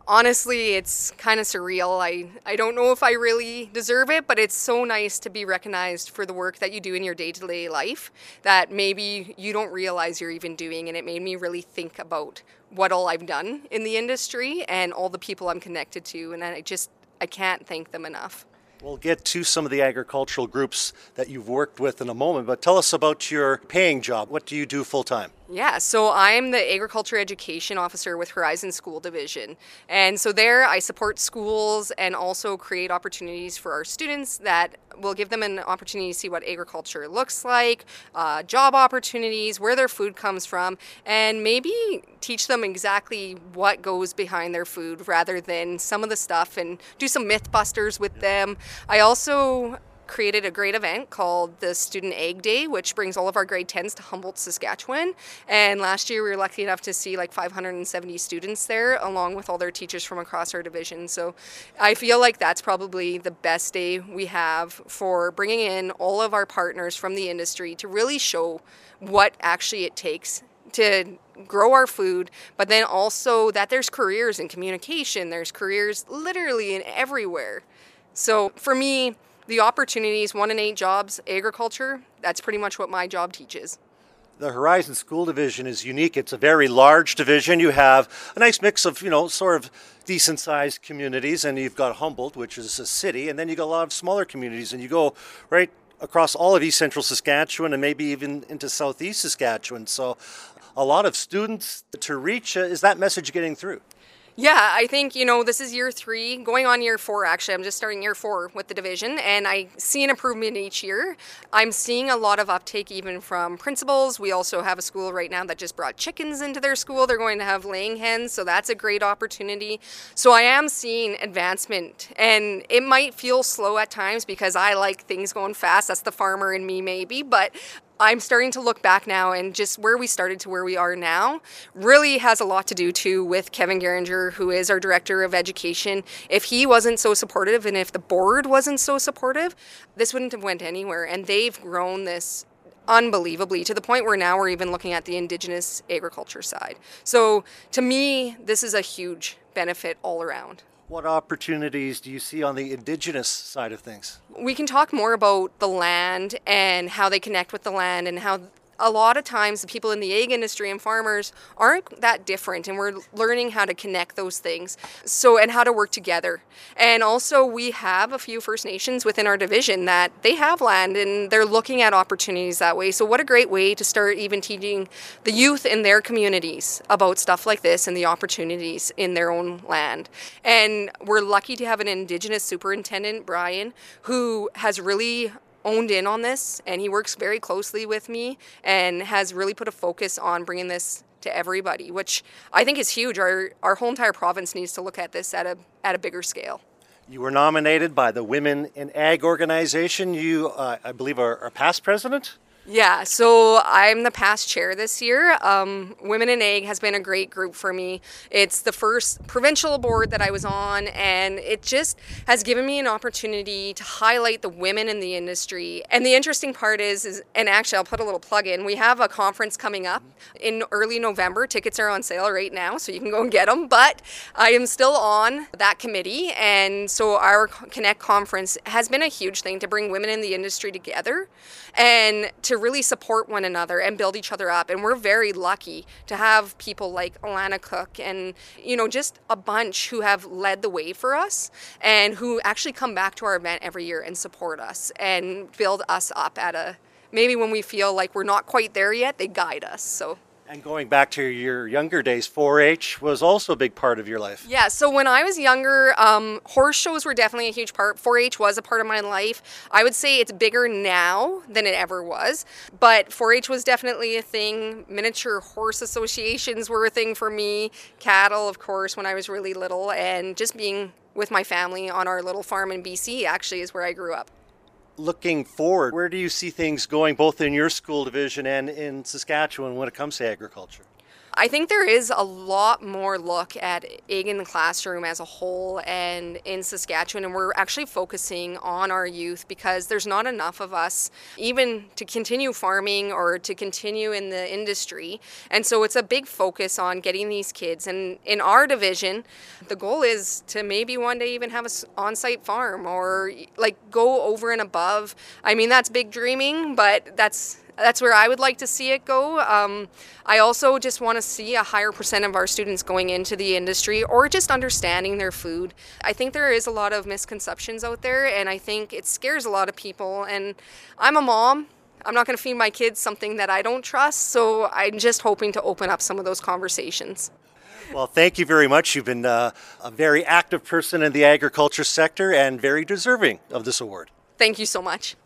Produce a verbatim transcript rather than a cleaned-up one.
Honestly, it's kind of surreal. I, I don't know if I really deserve it, but it's so nice to be recognized for the work that you do in your day-to-day life that maybe you don't realize you're even doing. And it made me really think about what all I've done in the industry and all the people I'm connected to. And I just, I can't thank them enough. We'll get to some of the agricultural groups that you've worked with in a moment, but tell us about your paying job. What do you do full-time? Yeah, so I'm the Agriculture Education Officer with Horizon School Division. And so there I support schools and also create opportunities for our students that will give them an opportunity to see what agriculture looks like, uh, job opportunities, where their food comes from, and maybe teach them exactly what goes behind their food rather than some of the stuff, and do some myth busters with them. I also created a great event called the Student Ag Day, which brings all of our grade tens to Humboldt, Saskatchewan. And last year we were lucky enough to see like five hundred seventy students there, along with all their teachers from across our division. So I feel like that's probably the best day we have for bringing in all of our partners from the industry to really show what actually it takes to grow our food, but then also that there's careers in communication, there's careers literally in everywhere. So for me, the opportunities, one in eight jobs, agriculture, that's pretty much what my job teaches. The Horizon School Division is unique. It's a very large division. You have a nice mix of, you know, sort of decent-sized communities, and you've got Humboldt, which is a city, and then you got a lot of smaller communities, and you go right across all of East Central Saskatchewan and maybe even into Southeast Saskatchewan. So a lot of students to reach. Is that message getting through? Yeah, I think, you know, this is year three, going on year four, actually. I'm just starting year four with the division, and I see an improvement each year. I'm seeing a lot of uptake even from principals. We also have a school right now that just brought chickens into their school. They're going to have laying hens, so that's a great opportunity. So I am seeing advancement, and it might feel slow at times because I like things going fast. That's the farmer in me, maybe, but I'm starting to look back now, and just where we started to where we are now really has a lot to do too with Kevin Geringer, who is our Director of Education. If he wasn't so supportive and if the board wasn't so supportive, this wouldn't have went anywhere. And they've grown this unbelievably to the point where now we're even looking at the Indigenous agriculture side. So to me, this is a huge benefit all around. What opportunities do you see on the Indigenous side of things? We can talk more about the land and how they connect with the land, and how a lot of times the people in the ag industry and farmers aren't that different, and we're learning how to connect those things, so and how to work together. And also we have a few First Nations within our division that they have land and they're looking at opportunities that way. So what a great way to start even teaching the youth in their communities about stuff like this and the opportunities in their own land. And we're lucky to have an Indigenous superintendent, Brian, who has really owned in on this, and he works very closely with me and has really put a focus on bringing this to everybody, which I think is huge. Our our whole entire province needs to look at this at a at a bigger scale. You were nominated by the Women in Ag organization. You, uh, I believe, are, are past president? Yeah, so I'm the past chair this year. Um, Women in Ag has been a great group for me. It's the first provincial board that I was on, and it just has given me an opportunity to highlight the women in the industry. And the interesting part is, is and actually I'll put a little plug in, we have a conference coming up in early November. Tickets are on sale right now, so you can go and get them. But I am still on that committee, and so our Connect conference has been a huge thing to bring women in the industry together and to really support one another and build each other up. And we're very lucky to have people like Alana Cook and, you know, just a bunch who have led the way for us and who actually come back to our event every year and support us and build us up at a, maybe when we feel like we're not quite there yet, they guide us. So. And going back to your younger days, four H was also a big part of your life. Yeah, so when I was younger, um, horse shows were definitely a huge part. four H was a part of my life. I would say it's bigger now than it ever was, but four H was definitely a thing. Miniature horse associations were a thing for me. Cattle, of course, when I was really little, and just being with my family on our little farm in B C actually is where I grew up. Looking forward, where do you see things going both in your school division and in Saskatchewan when it comes to agriculture? I think there is a lot more look at egg in the classroom as a whole and in Saskatchewan, and we're actually focusing on our youth because there's not enough of us even to continue farming or to continue in the industry. And so it's a big focus on getting these kids. And in our division, the goal is to maybe one day even have an on-site farm or like go over and above. I mean, that's big dreaming, but that's That's where I would like to see it go. Um, I also just want to see a higher percent of our students going into the industry or just understanding their food. I think there is a lot of misconceptions out there, and I think it scares a lot of people. And I'm a mom. I'm not going to feed my kids something that I don't trust, so I'm just hoping to open up some of those conversations. Well, thank you very much. You've been uh, a very active person in the agriculture sector and very deserving of this award. Thank you so much.